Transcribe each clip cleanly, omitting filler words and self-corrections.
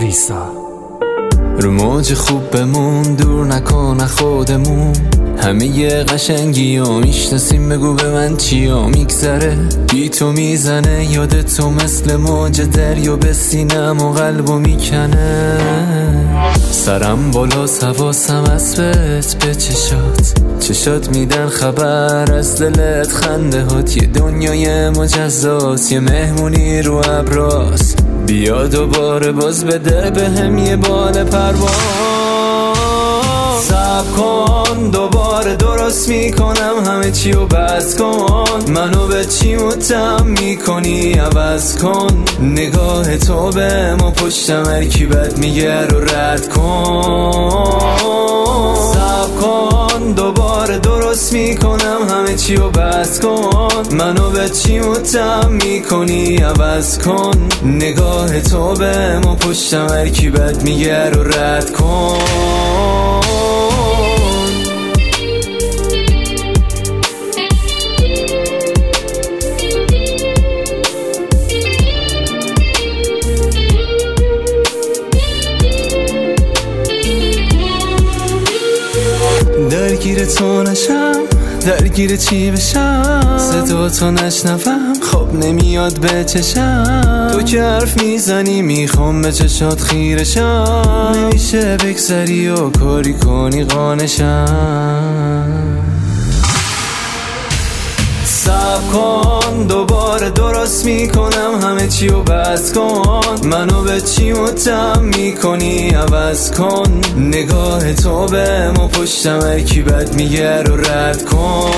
پاریسا. رو موج خوب بمون، دور نکن خودمون، همه قشنگی ها میشناسیم، بگو به من چیا میگذره. بی تو میزنه یاد تو مثل موج دریا، به سینم و قلبو میکنه. سرم بالا حواسم از بهت، به چشات میدن خبر از دلت، خنده هات یه دنیای مجزاست، یه مهمونی رو ابراز. بیا دوباره باز بده بهم یه بال پرواز. صبر کن دوباره درست میکنم همه چی رو، بس کن منو به چی متهم میکنی، عوض کن نگاه تو به ما، پشتم هر کی بد میگه رو رد کن. صبر کن دوباره درست میکنم همه چی رو، بس کن منو به چی متهم میکنی، عوض کن نگاه تو به ما، پشتم هر کی بد میگه رو رد کن. درگیر تو نشم، درگیر چی بشم، صدا تو نشنوم خواب نمیاد به چشم. تو که حرف میزنی میخوام به چشات خیرشم، نمیشه بگذری و کاری کنی قانشم. صبر کن دوباره درست میکنم همه چی رو، بس کن منو به چی متهم میکنی، عوض کن نگاه تو به ما، پشتم هر کی بد میگه رو رد کن.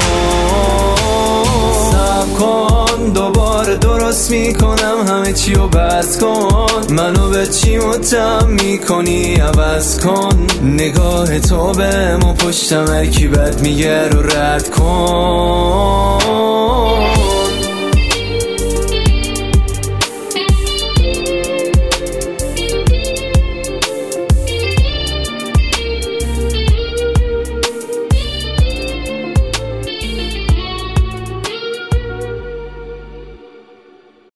صبر کن دوباره درست میکنم همه چی رو، بس کن منو به چی متهم میکنی، عوض کن نگاه تو به ما، پشتم هر کی بد میگه رو رد کن.